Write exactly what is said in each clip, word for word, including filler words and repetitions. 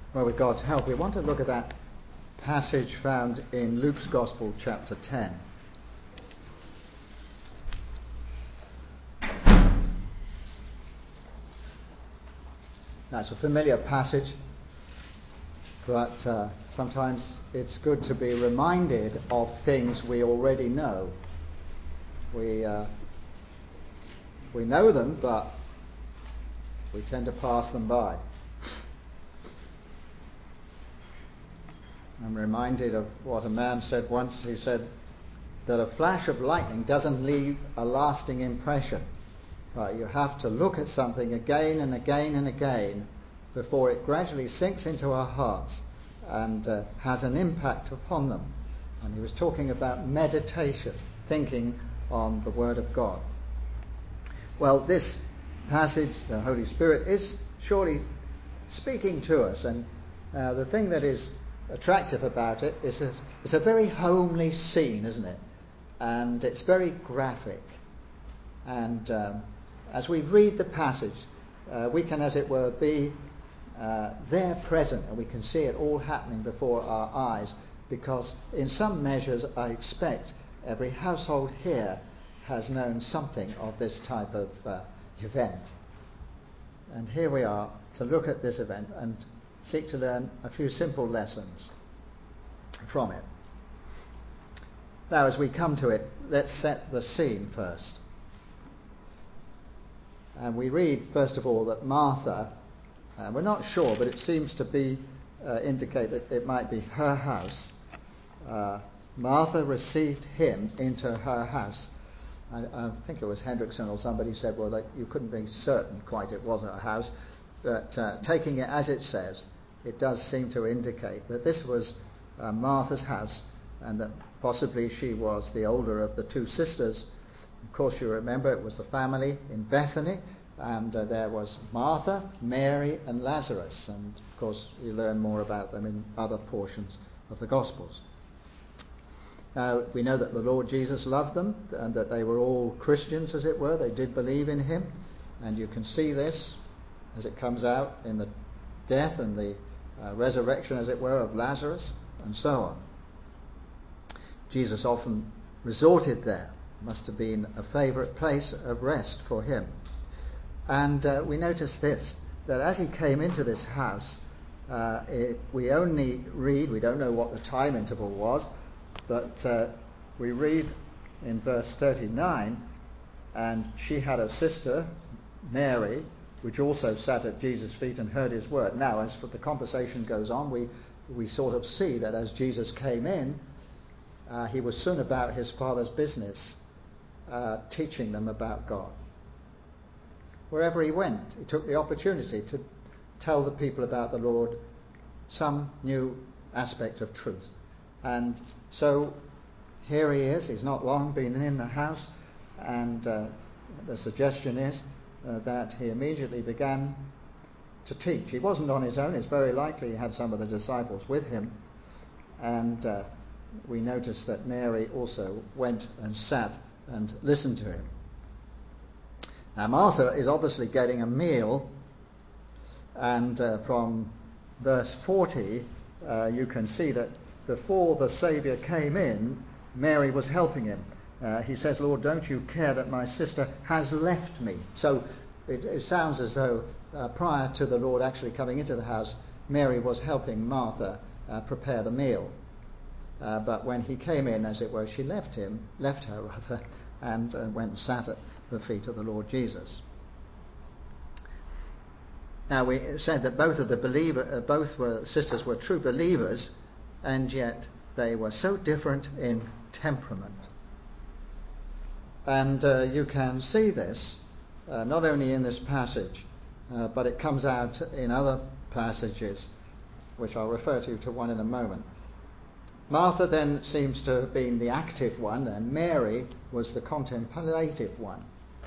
Well, with God's help, we want to look at that passage found in Luke's Gospel, chapter ten. Now, it's a familiar passage, but uh, sometimes it's good to be reminded of things we already know. We uh, we know them, but we tend to pass them by. I'm reminded of what a man said once. He said that a flash of lightning doesn't leave a lasting impression. But you have to look at something again and again and again before it gradually sinks into our hearts and uh, has an impact upon them. And he was talking about meditation, thinking on the Word of God. Well, this passage, the Holy Spirit, is surely speaking to us. And uh, the thing that is attractive about it is that it's a very homely scene, isn't it? And it's very graphic. And um, as we read the passage, uh, we can, as it were, be uh, there present, and we can see it all happening before our eyes, because in some measures I expect every household here has known something of this type of uh, event. And here we are to look at this event and seek to learn a few simple lessons from it. Now, as we come to it, let's set the scene first. And we read, first of all, that Martha, uh, we're not sure, but it seems to be uh, indicate that it might be her house. Uh, Martha received him into her house. I, I think it was Hendrickson or somebody said, well, that you couldn't be certain quite it wasn't a house. But uh, taking it as it says, it does seem to indicate that this was uh, Martha's house, and that possibly she was the older of the two sisters. Of course, you remember it was the family in Bethany, and uh, there was Martha, Mary, and Lazarus. And of course, you learn more about them in other portions of the Gospels. Now, we know that the Lord Jesus loved them, and that they were all Christians, as it were. They did believe in him, and you can see this as it comes out in the death and the uh, resurrection, as it were, of Lazarus, and so on. Jesus often resorted there. It must have been a favourite place of rest for him. And uh, we notice this, that as he came into this house, uh, it, we only read, we don't know what the time interval was, but uh, we read in verse thirty-nine, and she had a sister, Mary, which also sat at Jesus' feet and heard his word. Now, as the conversation goes on, we, we sort of see that as Jesus came in, uh, he was soon about his Father's business, uh, teaching them about God. Wherever he went, he took the opportunity to tell the people about the Lord some new aspect of truth. And so here he is. He's not long been in the house, and uh, the suggestion is uh, that he immediately began to teach. He wasn't on his own. It's very likely he had some of the disciples with him, and uh, we notice that Mary also went and sat and listened to him. Now, Martha is obviously getting a meal, and uh, from verse forty uh, you can see that before the Saviour came in, Mary was helping him. Uh, he says, Lord, don't you care that my sister has left me? So it, it sounds as though uh, prior to the Lord actually coming into the house, Mary was helping Martha uh, prepare the meal. Uh, but when he came in, as it were, she left him, left her rather, and uh, went and sat at the feet of the Lord Jesus. Now, we said that both of the believer, uh, both were sisters were true believers, and yet they were so different in temperament. And uh, you can see this uh, not only in this passage, uh, but it comes out in other passages, which I'll refer to to one in a moment. Martha then seems to have been the active one, and Mary was the contemplative one.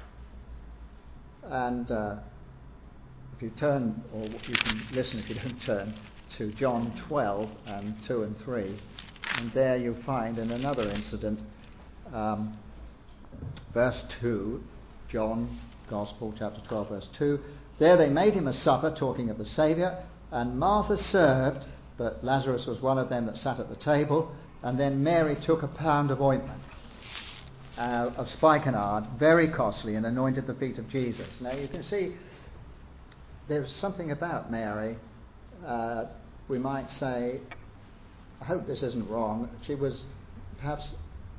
And uh, if you turn, or you can listen if you don't turn, to John twelve and two and three, and there you find in another incident, um, verse two, John Gospel chapter twelve verse two, there they made him a supper, talking of the Saviour, And Martha served, but Lazarus was one of them that sat at the table. And then Mary took a pound of ointment uh, of spikenard, very costly, and anointed the feet of Jesus. Now you can see there's something about Mary, uh, we might say, I hope this isn't wrong, she was perhaps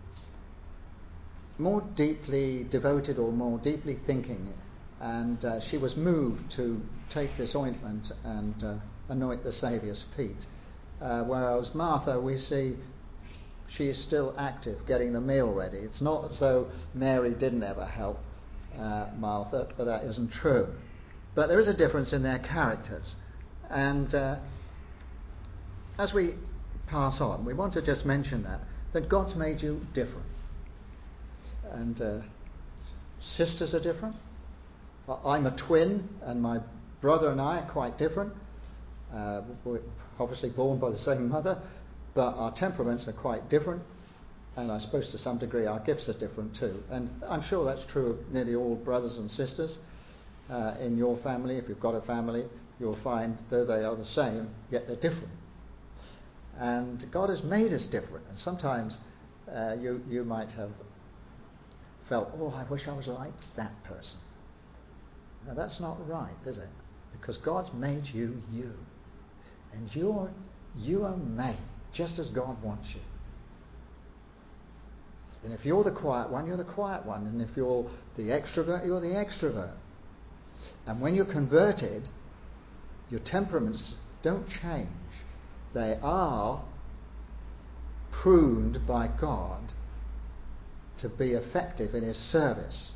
more deeply devoted or more deeply thinking, and uh, she was moved to take this ointment and uh, anoint the Saviour's feet. Uh, whereas Martha, we see she is still active getting the meal ready. It's not as though Mary didn't ever help uh, Martha, but that isn't true. But there is a difference in their characters. And uh, as we pass on, we want to just mention that, that God's made you different. And uh, sisters are different. I'm a twin, and my brother and I are quite different. Uh, we're obviously born by the same mother, but our temperaments are quite different, and I suppose to some degree our gifts are different too. And I'm sure that's true of nearly all brothers and sisters uh, in your family. If you've got a family, you'll find though they are the same, yet they're different. And God has made us different, and sometimes uh, you, you might have felt, oh, I wish I was like that person. Now that's not right, is it? Because God's made you you. And you're, you are made just as God wants you. And if you're the quiet one, you're the quiet one. And if you're the extrovert, you're the extrovert. And when you're converted, your temperaments don't change. They are pruned by God to be effective in His service.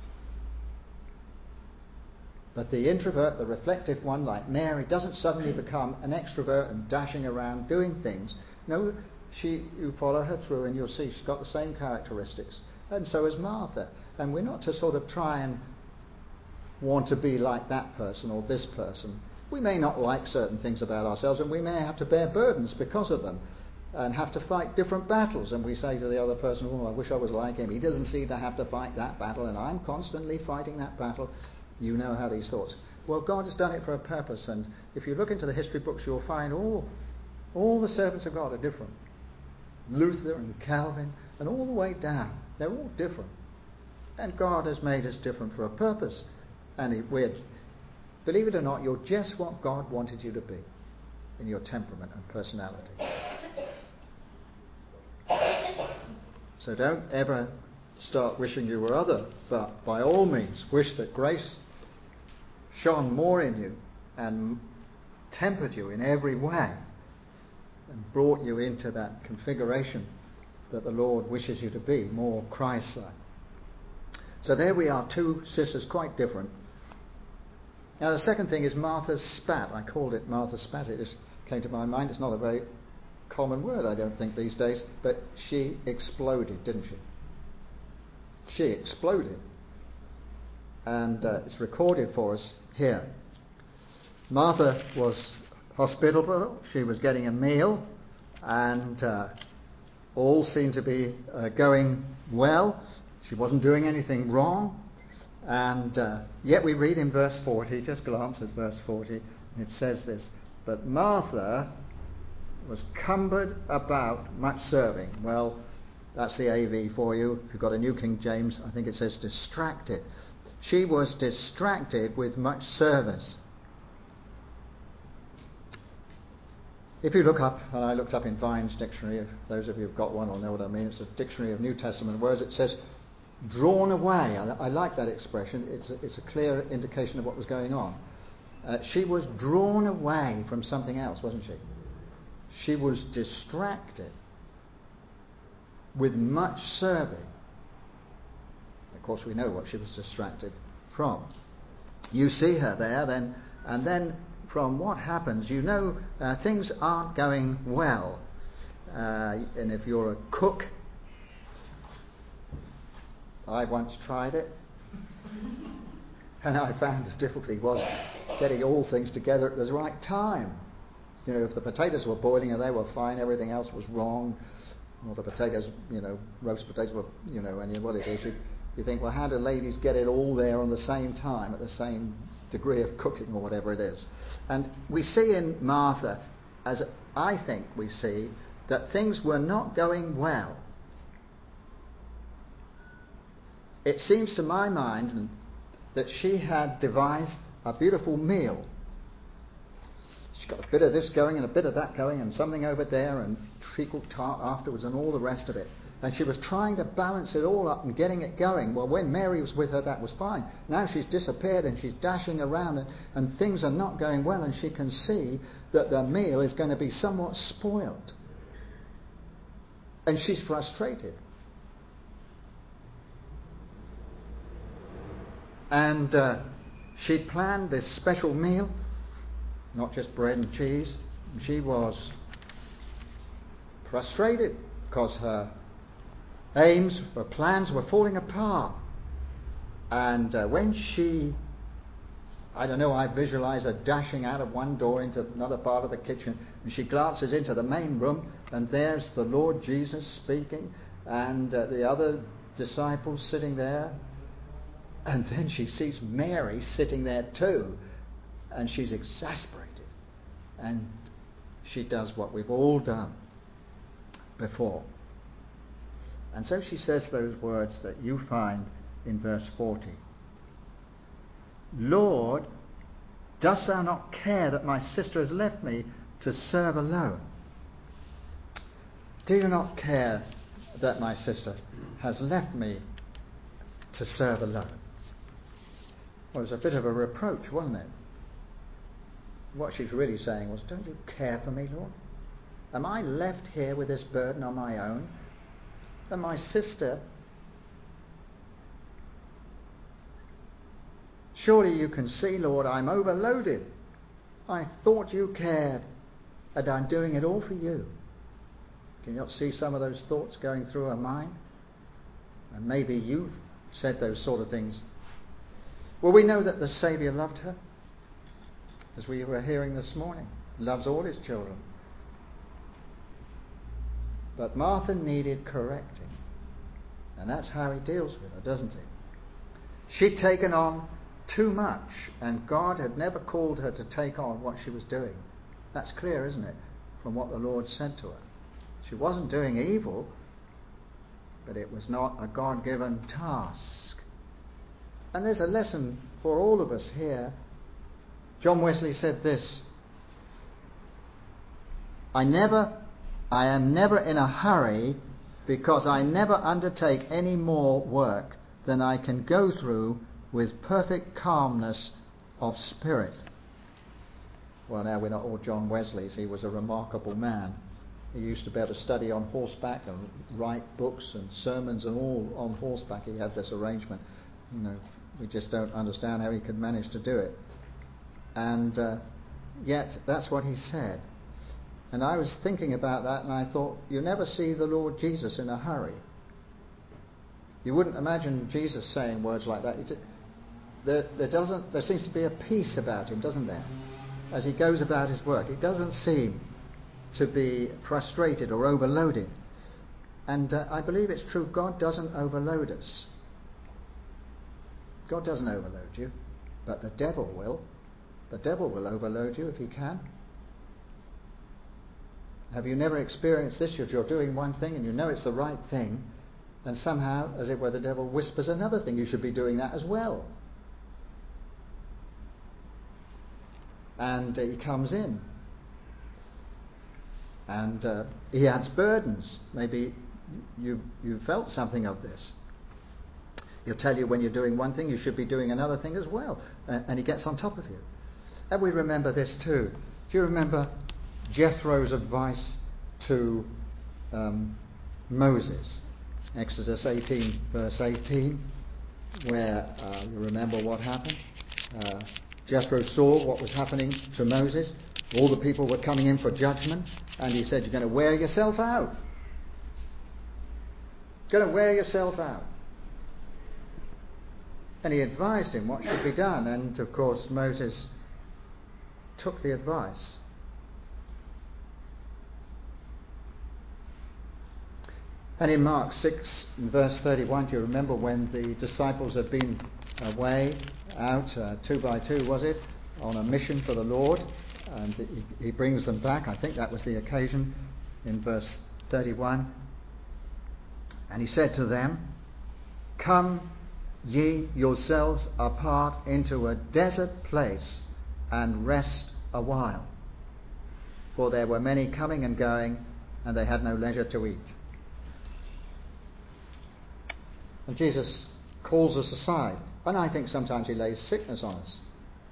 But the introvert, the reflective one like Mary, doesn't suddenly become an extrovert and dashing around doing things. No, she, you follow her through and you'll see she's got the same characteristics. And so has Martha. And we're not to sort of try and want to be like that person or this person. We may not like certain things about ourselves, and we may have to bear burdens because of them and have to fight different battles. And we say to the other person, oh, I wish I was like him. He doesn't seem to have to fight that battle, and I'm constantly fighting that battle. You know how these thoughts. Well, God has done it for a purpose, and if you look into the history books, you'll find all, all the servants of God are different. Luther and Calvin, and all the way down. They're all different. And God has made us different for a purpose. And it, we're, believe it or not, you're just what God wanted you to be in your temperament and personality. So don't ever start wishing you were other, but by all means wish that grace shone more in you and tempered you in every way and brought you into that configuration that the Lord wishes you to be, more Christ-like. So there we are, two sisters quite different. Now the second thing is Martha's spat. I called it Martha's spat. It just came to my mind. It's not a very common word, I don't think, these days, but she exploded, didn't she? She exploded. And uh, it's recorded for us here. Martha was hospitable. She was getting a meal, and uh, all seemed to be uh, going well. She wasn't doing anything wrong. And uh, yet we read in verse forty, just glance at verse forty, and it says this, but Martha was cumbered about much serving. Well, that's the A V for you. If you've got a New King James, I think it says distracted. She was distracted with much service. If you look up, and I looked up in Vine's dictionary, if those of you who've got one will know what I mean, it's a dictionary of New Testament words, it says drawn away. I, I like that expression. It's a, it's a clear indication of what was going on. Uh, she was drawn away from something else, wasn't she? She was distracted with much serving. Of course, we know what she was distracted from. You see her there, then, and then from what happens, you know uh, things aren't going well. Uh, and if you're a cook, I once tried it, and I found the difficulty was getting all things together at the right time. You know, if the potatoes were boiling and they were fine, everything else was wrong. Or the potatoes, you know, roast potatoes were, you know, and what it is, you, you think, well, how do ladies get it all there on the same time, at the same degree of cooking or whatever it is. And we see in Martha, as I think we see, that things were not going well. It seems to my mind that she had devised a beautiful meal. She's got a bit of this going and a bit of that going and something over there and treacle tart afterwards and all the rest of it. And she was trying to balance it all up and getting it going. Well, when Mary was with her, that was fine. Now she's disappeared and she's dashing around and, and things are not going well, and she can see that the meal is going to be somewhat spoiled. And she's frustrated. And uh, she'd planned this special meal, not just bread and cheese. She was frustrated because her aims, her plans were falling apart. And uh, when she, I don't know, I visualize her dashing out of one door into another part of the kitchen, and she glances into the main room, and there's the Lord Jesus speaking, and uh, the other disciples sitting there. And then she sees Mary sitting there too, and she's exasperated. And she does what we've all done before. And so she says those words that you find in verse forty. Lord, dost thou not care that my sister has left me to serve alone? Do you not care that my sister has left me to serve alone? Well, it was a bit of a reproach, wasn't it? What she's really saying was, don't you care for me, Lord? Am I left here with this burden on my own? And my sister, surely you can see, Lord, I'm overloaded. I thought you cared, and I'm doing it all for you. Can you not see some of those thoughts going through her mind? And maybe you've said those sort of things. Well, we know that the Saviour loved her, as we were hearing this morning. He loves all his children. But Martha needed correcting. And that's how he deals with her, doesn't he? She'd taken on too much, and God had never called her to take on what she was doing. That's clear, isn't it, from what the Lord said to her. She wasn't doing evil, but it was not a God-given task. And there's a lesson for all of us here. John Wesley said this: I never, I am never in a hurry, because I never undertake any more work than I can go through with perfect calmness of spirit. Well, now we're not all John Wesleys. He was a remarkable man. He used to be able to study on horseback and write books and sermons and all on horseback. He had this arrangement. You know, we just don't understand how he could manage to do it. And uh, yet, that's what he said. And I was thinking about that, and I thought, you never see the Lord Jesus in a hurry. You wouldn't imagine Jesus saying words like that. It's, there, there doesn't. There seems to be a peace about him, doesn't there? As he goes about his work, it doesn't seem to be frustrated or overloaded. And uh, I believe it's true. God doesn't overload us. God doesn't overload you, but the devil will. The devil will overload you if he can. Have you never experienced this? You're doing one thing and you know it's the right thing, and somehow, as it were, the devil whispers another thing. You should be doing that as well. And uh, he comes in. And uh, he adds burdens. Maybe you you felt something of this. He'll tell you when you're doing one thing, you should be doing another thing as well. Uh, and he gets on top of you. And we remember this too. Do you remember Jethro's advice to um, Moses? Exodus eighteen, verse eighteen, where uh, you remember what happened. Uh, Jethro saw what was happening to Moses. All the people were coming in for judgment, and he said, you're going to wear yourself out. You're going to wear yourself out. And he advised him what should be done, and of course Moses took the advice. And in Mark six, verse thirty-one, do you remember when the disciples had been away out, uh, two by two was it, on a mission for the Lord, and he, he brings them back. I think that was the occasion in verse thirty-one. And he said to them, "Come ye yourselves apart into a desert place and rest a while." For there were many coming and going, and they had no leisure to eat. And Jesus calls us aside, and I think sometimes he lays sickness on us.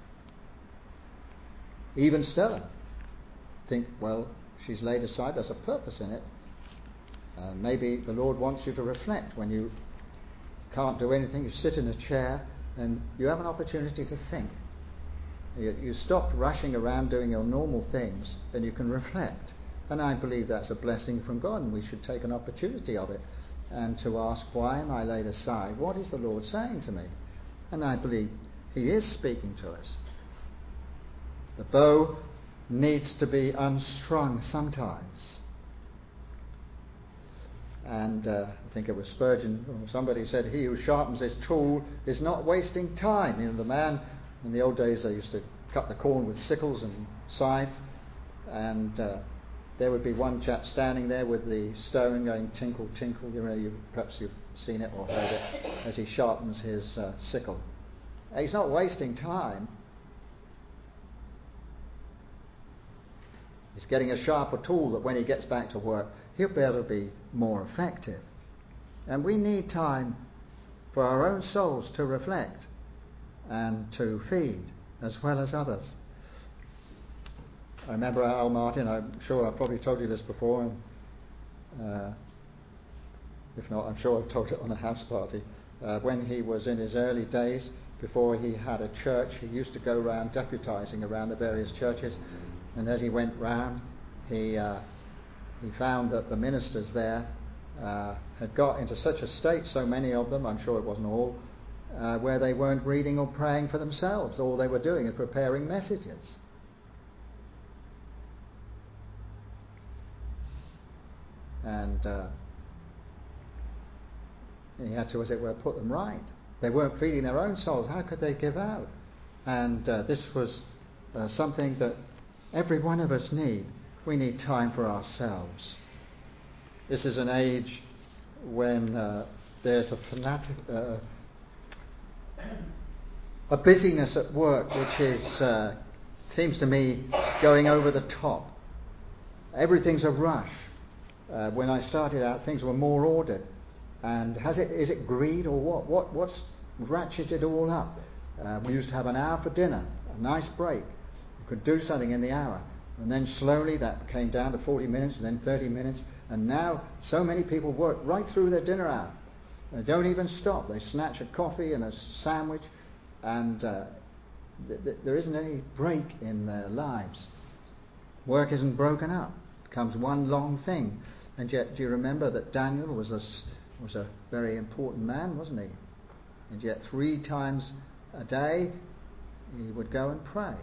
Even Stella. Think, well, she's laid aside, there's a purpose in it. Uh, maybe the Lord wants you to reflect when you can't do anything. You sit in a chair and you have an opportunity to think. You, you stop rushing around doing your normal things and you can reflect. And I believe that's a blessing from God, and we should take an opportunity of it and to ask, why am I laid aside? What is the Lord saying to me? And I believe he is speaking to us. The bow needs to be unstrung sometimes. And uh, I think it was Spurgeon or somebody said, he who sharpens his tool is not wasting time. You know, the man, in the old days they used to cut the corn with sickles and scythes, and uh, there would be one chap standing there with the stone going tinkle, tinkle. You know, you, perhaps you've seen it or heard it, as he sharpens his uh, sickle. He's not wasting time. He's getting a sharper tool that when he gets back to work, he'll be able to be more effective. And we need time for our own souls to reflect and to feed as well as others. I remember Al Martin, I'm sure I've probably told you this before, and uh, if not, I'm sure I've told it on a house party. Uh, when he was in his early days, before he had a church, he used to go around deputizing around the various churches, and as he went round, he uh, he found that the ministers there uh, had got into such a state, so many of them, I'm sure it wasn't all, uh, where they weren't reading or praying for themselves. All they were doing is preparing messages. And uh, he had to, as it were, put them right. They weren't feeding their own souls. How could they give out? And uh, this was uh, something that every one of us need. We need time for ourselves. This is an age when uh, there's a fanatic, uh, a busyness at work which is, uh, seems to me, going over the top. Everything's a rush. Uh, when I started out, things were more ordered. And has it, is it greed or what? What what's ratcheted all up? Uh, we used to have an hour for dinner, a nice break. You could do something in the hour. And then slowly that came down to forty minutes and then thirty minutes. And now so many people work right through their dinner hour. They don't even stop. They snatch a coffee and a sandwich, and uh, th- th- there isn't any break in their lives. Work isn't broken up. It becomes one long thing. And yet, do you remember that Daniel was a, was a very important man, wasn't he? And yet three times a day he would go and pray.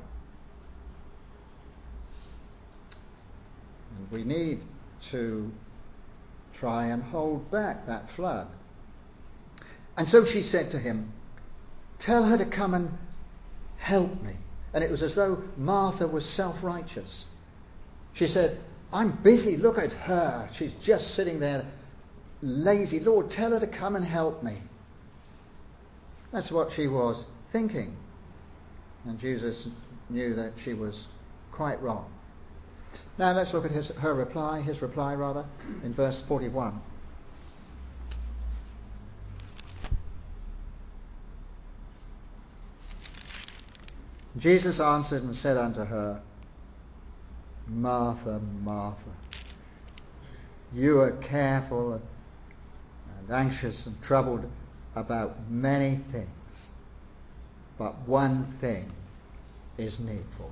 And we need to try and hold back that flood. And so she said to him, "Tell her to come and help me." And it was as though Martha was self-righteous. She said, "I'm busy, look at her. She's just sitting there lazy. Lord, tell her to come and help me." That's what she was thinking. And Jesus knew that she was quite wrong. Now let's look at his, her reply, his reply rather, in verse forty-one. Jesus answered and said unto her, "Martha, Martha, you are careful and anxious and troubled about many things, but one thing is needful."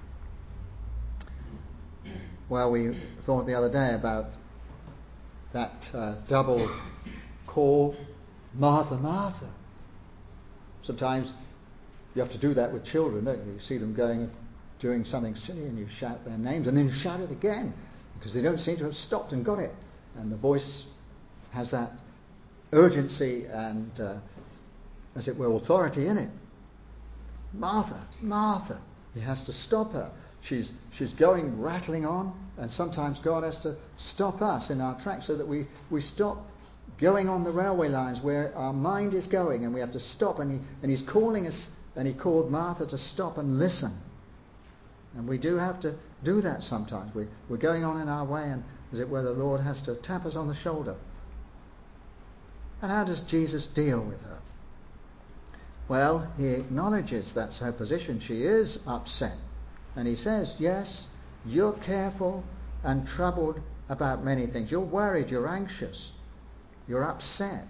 Well, we thought the other day about that uh, double call, "Martha, Martha." Sometimes you have to do that with children, don't you? You see them going, doing something silly, and you shout their names, and then you shout it again, because they don't seem to have stopped and got it. And the voice has that urgency and uh, as it were, authority in it. Martha, Martha. He has to stop her. She's, she's going, rattling on, and sometimes God has to stop us in our tracks so that we, we stop going on the railway lines where our mind is going, and we have to stop. And, he, and He's calling us, and He called Martha to stop and listen. And we do have to do that sometimes. We, we're going on in our way, and as it were, the Lord has to tap us on the shoulder. And how does Jesus deal with her? Well, He acknowledges that's her position. She is upset. And He says, yes, you're careful and troubled about many things. You're worried, you're anxious, you're upset.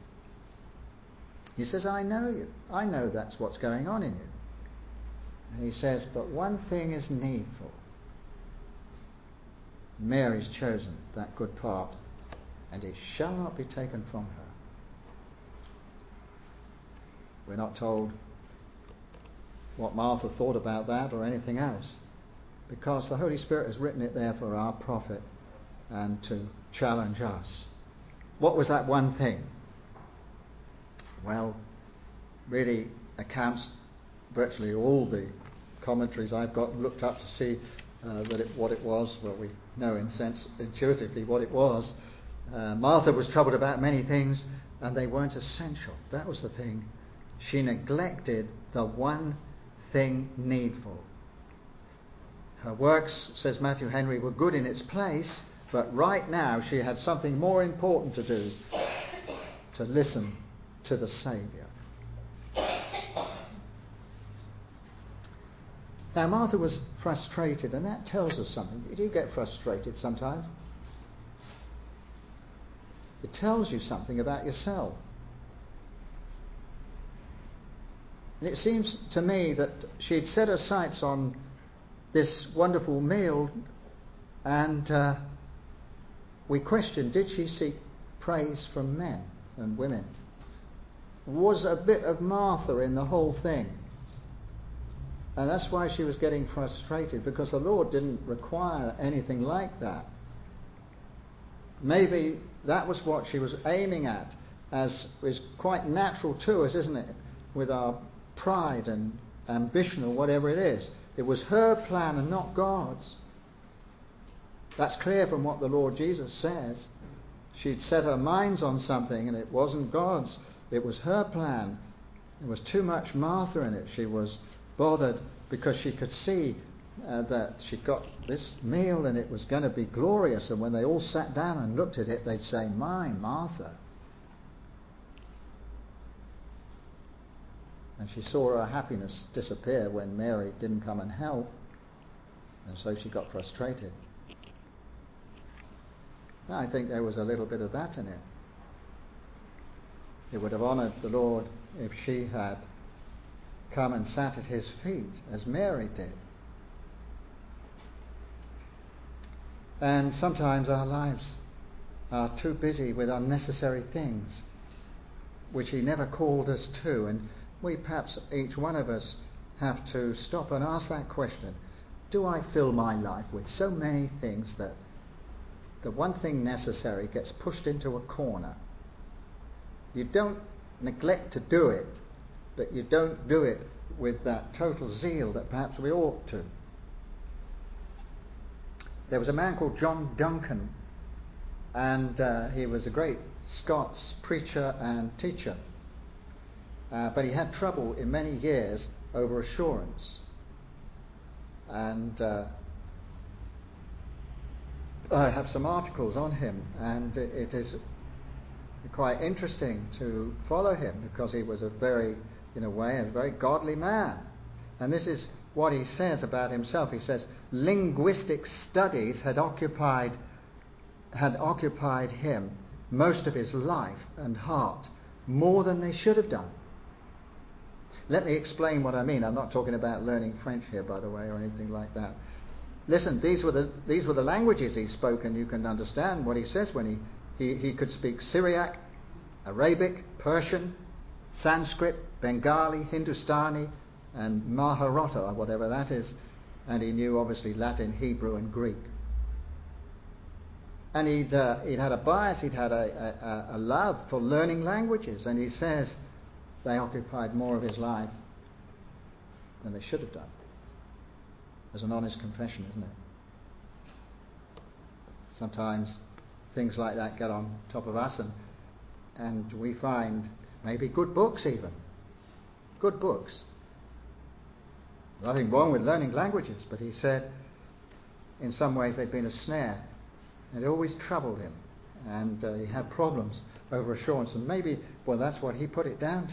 He says, I know you. I know that's what's going on in you. And He says, but one thing is needful. Mary's chosen that good part, and it shall not be taken from her. We're not told what Martha thought about that or anything else, because the Holy Spirit has written it there for our profit and to challenge us. What was that one thing? Well, really accounts virtually all the commentaries I've got looked up to see uh, that it, what it was. Well, we know in sense intuitively what it was. Uh, Martha was troubled about many things, and they weren't essential. That was the thing. She neglected the one thing needful. Her works, says Matthew Henry, were good in its place, but right now she had something more important to do: to listen to the Saviour. Now, Martha was frustrated, and that tells us something. Do you get frustrated sometimes? It tells you something about yourself. And it seems to me that she had set her sights on this wonderful meal, and uh, we question, did she seek praise from men and women? Was a bit of Martha in the whole thing? And that's why she was getting frustrated, because the Lord didn't require anything like that. Maybe that was what she was aiming at, as is quite natural to us, isn't it? With our pride and ambition or whatever it is. It was her plan and not God's. That's clear from what the Lord Jesus says. She'd set her minds on something and it wasn't God's. It was her plan. There was too much Martha in it. She was bothered because she could see uh, that she'd got this meal and it was going to be glorious, and when they all sat down and looked at it, they'd say, "My Martha." And she saw her happiness disappear when Mary didn't come and help, and so she got frustrated. And I think there was a little bit of that in it. It would have honoured the Lord if she had come and sat at His feet, as Mary did. And sometimes our lives are too busy with unnecessary things, which He never called us to, and we perhaps, each one of us, have to stop and ask that question. Do I fill my life with so many things that the one thing necessary gets pushed into a corner? You don't neglect to do it, but you don't do it with that total zeal that perhaps we ought to. There was a man called John Duncan, and uh, he was a great Scots preacher and teacher. Uh, but he had trouble in many years over assurance. And uh, I have some articles on him, and it, it is quite interesting to follow him, because he was a very, in a way, a very godly man. And this is what he says about himself. He says, linguistic studies had occupied, had occupied him most of his life and heart, more than they should have done. Let me explain what I mean. I'm not talking about learning French here, by the way, or anything like that. Listen, these were the these were the languages he spoke, and you can understand what he says when he, he, he could speak Syriac, Arabic, Persian, Sanskrit, Bengali, Hindustani, and Maharata, or whatever that is. And he knew, obviously, Latin, Hebrew, and Greek. And he'd, uh, he'd had a bias, he'd had a, a, a love for learning languages. And he says, they occupied more of his life than they should have done. As an honest confession, isn't it? Sometimes things like that get on top of us, and and we find maybe good books even. Good books. Nothing wrong with learning languages, but he said in some ways they've been a snare. It always troubled him, and uh, he had problems over assurance, and maybe, well, that's what he put it down to.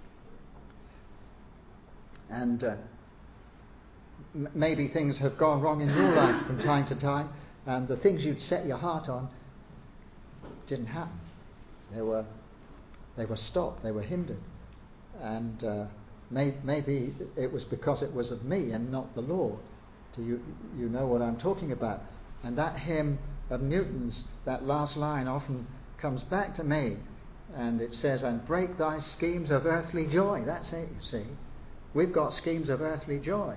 And uh, m- maybe things have gone wrong in your life from time to time, and the things you'd set your heart on didn't happen. They were they were stopped, they were hindered. And uh, may, maybe it was because it was of me and not the Lord. Do you, you know what I'm talking about? And that hymn of Newton's, that last line often comes back to me. And it says, and break thy schemes of earthly joy. That's it, you see. We've got schemes of earthly joy.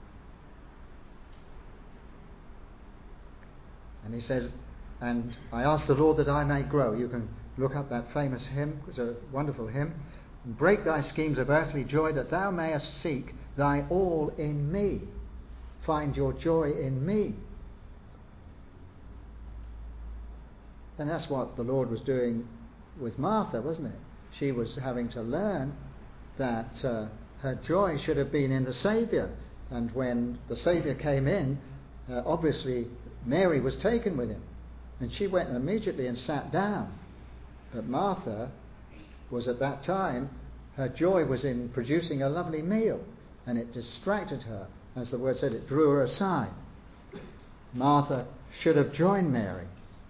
And he says, and I ask the Lord that I may grow. You can look up that famous hymn. It's a wonderful hymn. And break thy schemes of earthly joy, that thou mayest seek thy all in me. Find your joy in me. And that's what the Lord was doing with Martha, wasn't it? She was having to learn that uh, her joy should have been in the Saviour. And when the Saviour came in, uh, obviously Mary was taken with him. And she went immediately and sat down. But Martha was at that time, her joy was in producing a lovely meal. And it distracted her. As the word said, it drew her aside. Martha should have joined Mary.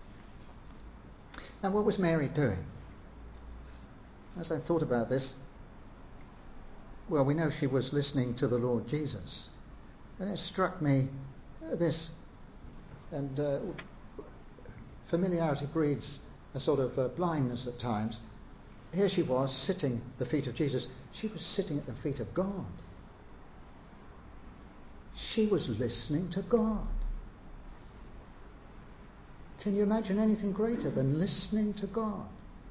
Now, what was Mary doing? As I thought about this, well, we know she was listening to the Lord Jesus. And it struck me, uh, this, and uh, familiarity breeds a sort of uh, blindness at times. Here she was, sitting at the feet of Jesus. She was sitting at the feet of God. She was listening to God. Can you imagine anything greater than listening to God?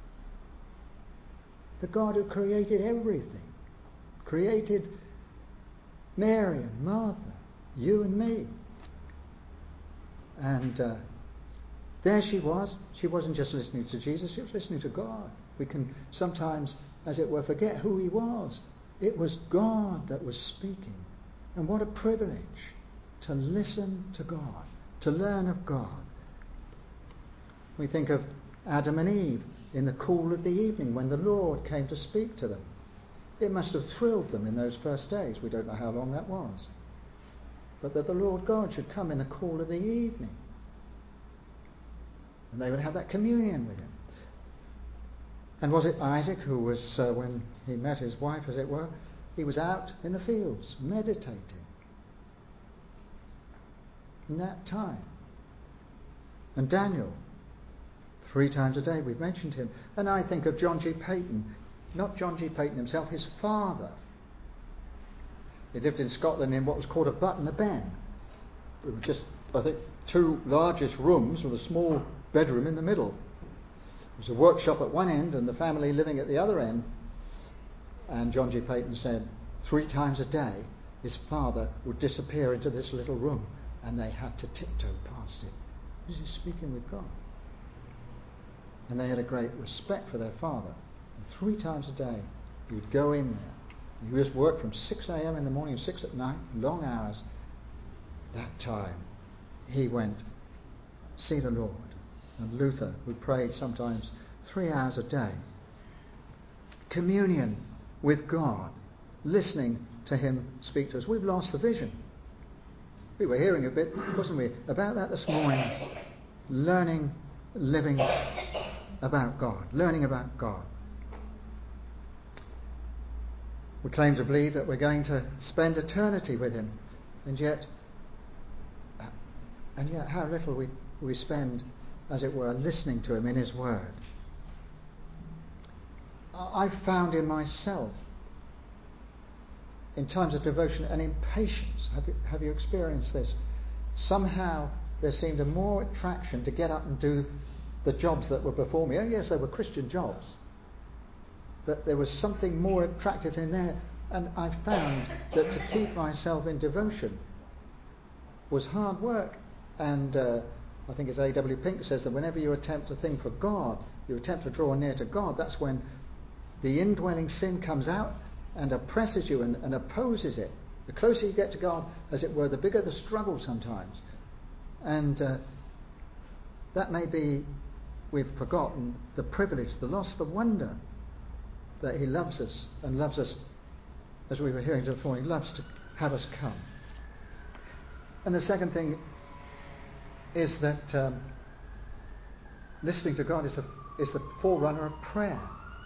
The God who created everything. Created Mary and Martha, you and me. And uh, there she was. She wasn't just listening to Jesus, she was listening to God. We can sometimes, as it were, forget who he was. It was God that was speaking. And what a privilege to listen to God, to learn of God. We think of Adam and Eve in the cool of the evening when the Lord came to speak to them. It must have thrilled them in those first days. We don't know how long that was. But that the Lord God should come in the cool of the evening. And they would have that communion with him. And was it Isaac who was, uh, when he met his wife, as it were, he was out in the fields, meditating. In that time. And Daniel, three times a day, we've mentioned him. And I think of John G. Paton, not John G. Paton himself, his father. He lived in Scotland in what was called a butt and a ben. There were just, I think, two largest rooms with a small bedroom in the middle. There was a workshop at one end and the family living at the other end. And John G. Paton said three times a day his father would disappear into this little room and they had to tiptoe past it. He was speaking with God. And they had a great respect for their father. And three times a day he would go in there. He would just work from six a.m. in the morning to six at night, long hours. That time he went see the Lord. And Luther, who prayed sometimes three hours a day. Communion with God, listening to him speak to us. We've lost the vision. We were hearing a bit, wasn't we, about that this morning. Learning, living about God, learning about God. We claim to believe that we're going to spend eternity with him, and yet, and yet, how little we we spend, as it were, listening to him in his word. I've found in myself, in times of devotion, an impatience. Have you, have you experienced this? Somehow there seemed a more attraction to get up and do the jobs that were before me. Oh yes, they were Christian jobs. but there was something more attractive in there. And I found that to keep myself in devotion was hard work. And uh, I think it's A W Pink says that whenever you attempt a thing for God, you attempt to draw near to God, that's when the indwelling sin comes out and oppresses you and, and opposes it. The closer you get to God, as it were, the bigger the struggle sometimes. And uh, that may be, we've forgotten the privilege, the loss, the wonder that he loves us and loves us, as we were hearing this morning, loves to have us come. And the second thing is that um, listening to God is the, is the forerunner of prayer.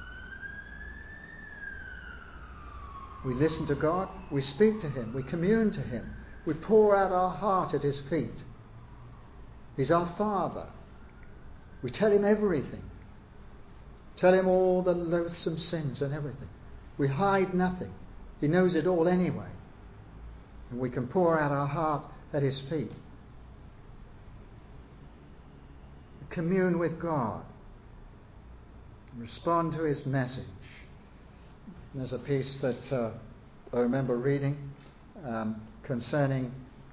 We listen to God, we speak to him, we commune to him, we pour out our heart at his feet. He's our Father. We tell him everything. Tell him all the loathsome sins and everything. We hide nothing. He knows it all anyway. And we can pour out our heart at his feet. Commune with God. Respond to his message. There's a piece that uh, I remember reading um, concerning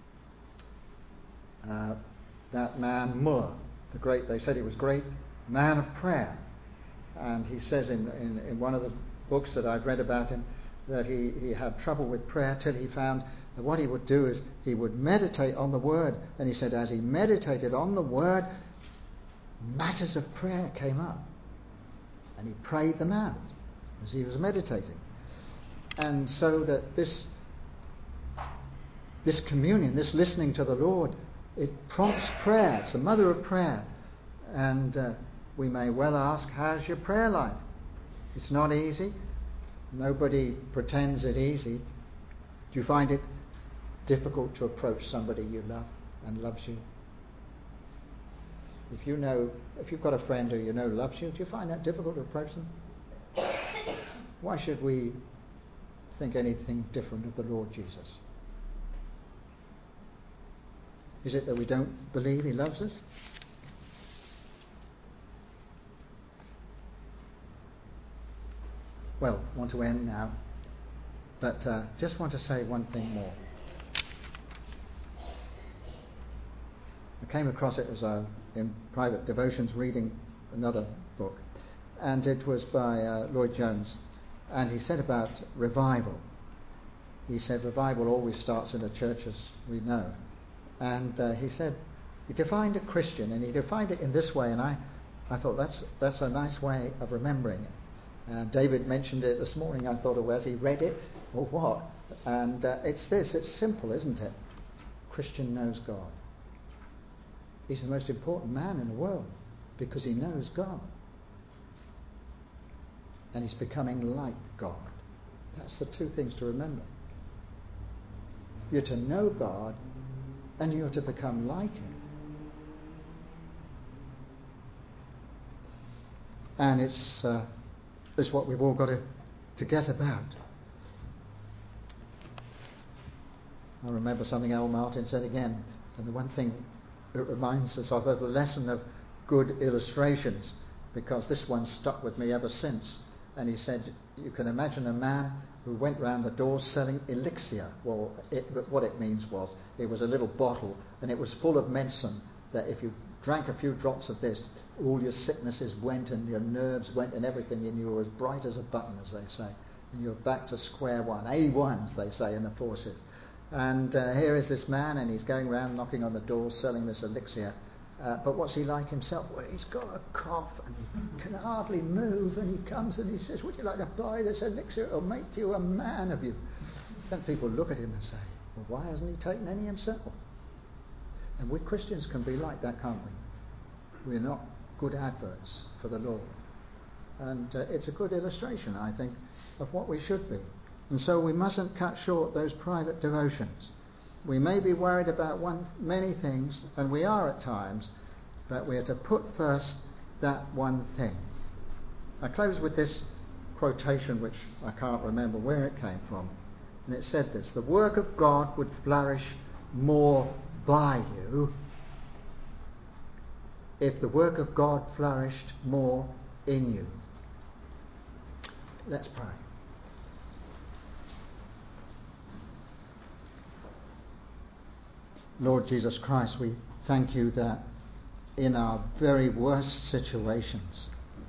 uh, that man Muller, the great. They said he was great man of prayer, and he says in, in, in one of the books that I've read about him that he, he had trouble with prayer till he found that what he would do is he would meditate on the Word, and he said as he meditated on the Word, matters of prayer came up, and he prayed them out as he was meditating. And so that this this communion, this listening to the Lord, it prompts prayer. It's the mother of prayer. And uh, we may well ask, how's your prayer life? It's not easy. Nobody pretends it easy. Do you find it difficult to approach somebody you love and loves you? If you know, if you've got a friend who you know loves you, do you find that difficult to approach them? Why should we think anything different of the Lord Jesus? Is it that we don't believe he loves us? Well, I want to end now, but uh, just want to say one thing more. I came across it as a, in private devotions reading another book, and it was by uh, Lloyd Jones, and he said about revival. He said revival always starts in the church, as we know. And uh, he said, he defined a Christian, and he defined it in this way, and I, I thought that's that's a nice way of remembering it. Uh, David mentioned it this morning. I thought, oh, has he read it or what? And uh, it's this, it's simple, isn't it? Christian knows God. He's the most important man in the world because he knows God. And he's becoming like God. That's the two things to remember. You're to know God and you're to become like him. And it's, uh, it's what we've all got to, to get about. I remember something Al Martin said again, and the one thing it reminds us of, of the lesson of good illustrations, because this one stuck with me ever since. And he said, you can imagine a man who went round the doors selling elixir. Well, it, what it means was, it was a little bottle, and it was full of medicine, that if you drank a few drops of this, all your sicknesses went, and your nerves went, and everything, and you were as bright as a button, as they say. And you're back to square one, A one, as they say in the forces. And uh, here is this man, and he's going around knocking on the doors, selling this elixir. Uh, but what's he like himself? Well, he's got a cough and he can hardly move, and he comes and he says, would you like to buy this elixir? It'll make you a man of you. Then people look at him and say, well, why hasn't he taken any himself? And we Christians can be like that, can't we? We're not good adverts for the Lord. And uh, it's a good illustration, I think, of what we should be. And so we mustn't cut short those private devotions. We may be worried about one, many things, and we are at times, but we are to put first that one thing. I close with this quotation, which I can't remember where it came from. And it said this: the work of God would flourish more by you if the work of God flourished more in you. Let's pray. Lord Jesus Christ, we thank you that in our very worst situations,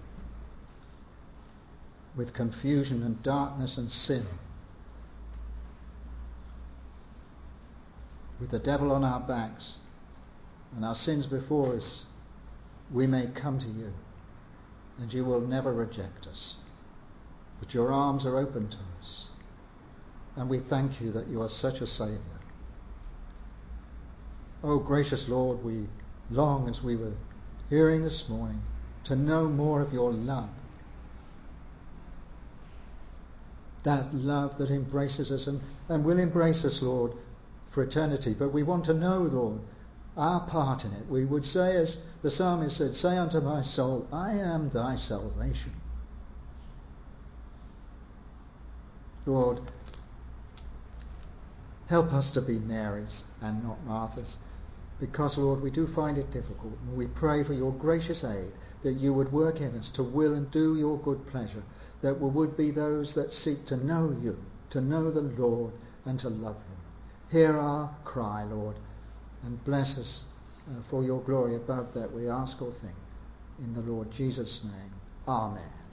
with confusion and darkness and sin, with the devil on our backs and our sins before us, we may come to you, and you will never reject us, but your arms are open to us, and we thank you that you are such a Saviour. Oh, gracious Lord, we long, as we were hearing this morning, to know more of your love, that love that embraces us and, and will embrace us, Lord, for eternity. But we want to know, Lord, our part in it. We would say, as the psalmist said, say unto my soul, I am thy salvation. Lord, help us to be Marys and not Marthas, because, Lord, we do find it difficult, and we pray for your gracious aid, that you would work in us to will and do your good pleasure, that we would be those that seek to know you, to know the Lord, and to love him. Hear our cry, Lord, and bless us uh, for your glory above that we ask or think. In the Lord Jesus' name, amen.